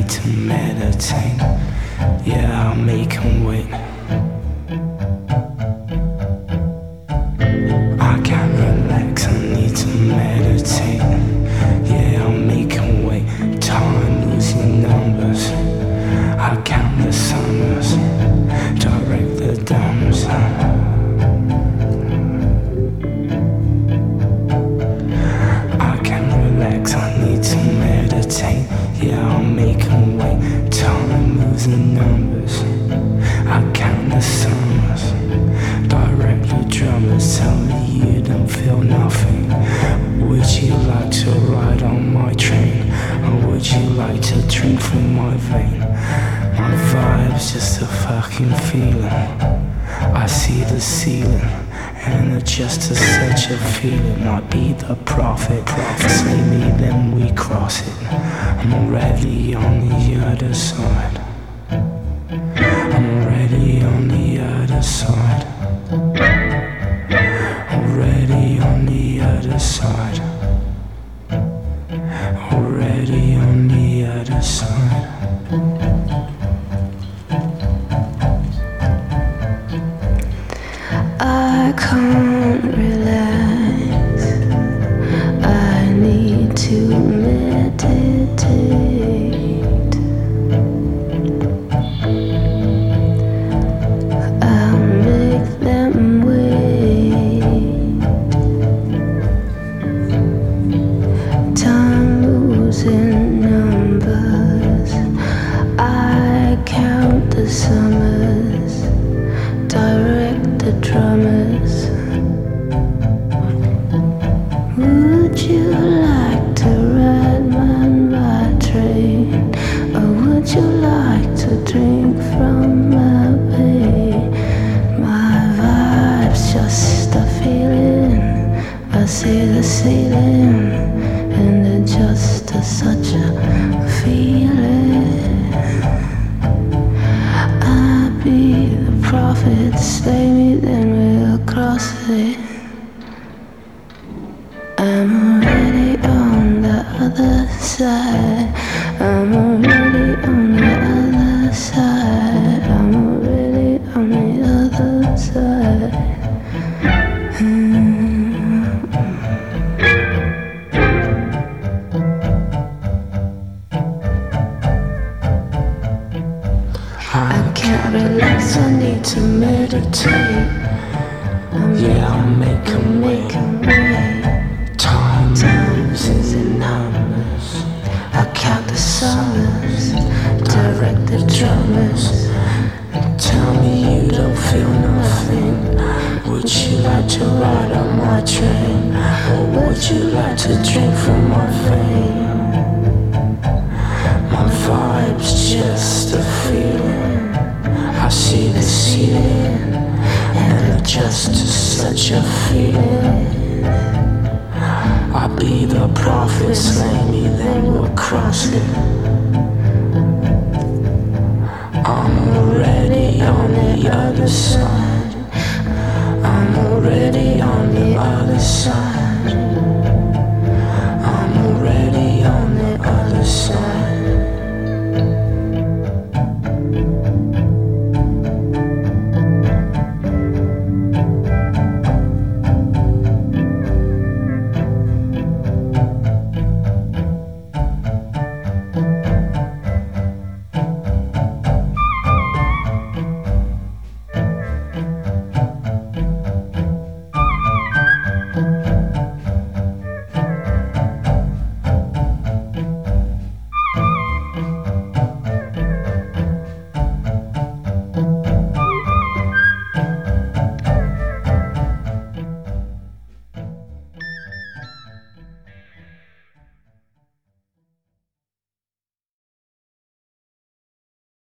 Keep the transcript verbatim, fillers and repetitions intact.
need to meditate. Yeah, I'll make him wait. I can't relax, I need to meditate. Yeah, I'll make him wait. Time losing numbers. I count the summers, direct the dumbs. I can't relax, I need to meditate. Yeah, I'll make him wait. Time moves the numbers. I count the summers. Direct the drummers. Tell me you don't feel nothing. Would you like to ride on my train? Or would you like to drink from my vein? My vibe's just a fucking feeling. I see the ceiling. And it's just a, such a feeling. I'll be the prophet. Slay me, then we cross it. I'm already on the other side. I'm already on the other side. Already on the other side. Already on the other side. I can't relax. I need to meditate. I'll make them wait. Time losing numbers. I count the summers. Direct the drummers. Would you like to ride my, my train? Or would you like to drink from my vein? My vibe's just a feeling. I see the ceiling, and it's just a, such a feeling. I'll be the prophet, slay me, then we'll cross it. I'm already on the other side. I'm already on the other side. I'm already on the other side. I can't relax, I need to meditate. Yeah, I'll make him wait. Time moves in numbers. I count the summers, direct the drummers. Tell me you don't feel nothing. Would you like to ride on my train? Or would you like to drink from my vein? My vibe's just a feeling. I see the ceiling, and it's just such a feeling. I'll be the prophet, slay me, then we'll cross it. I'm already on the other side. I'm already on the other side.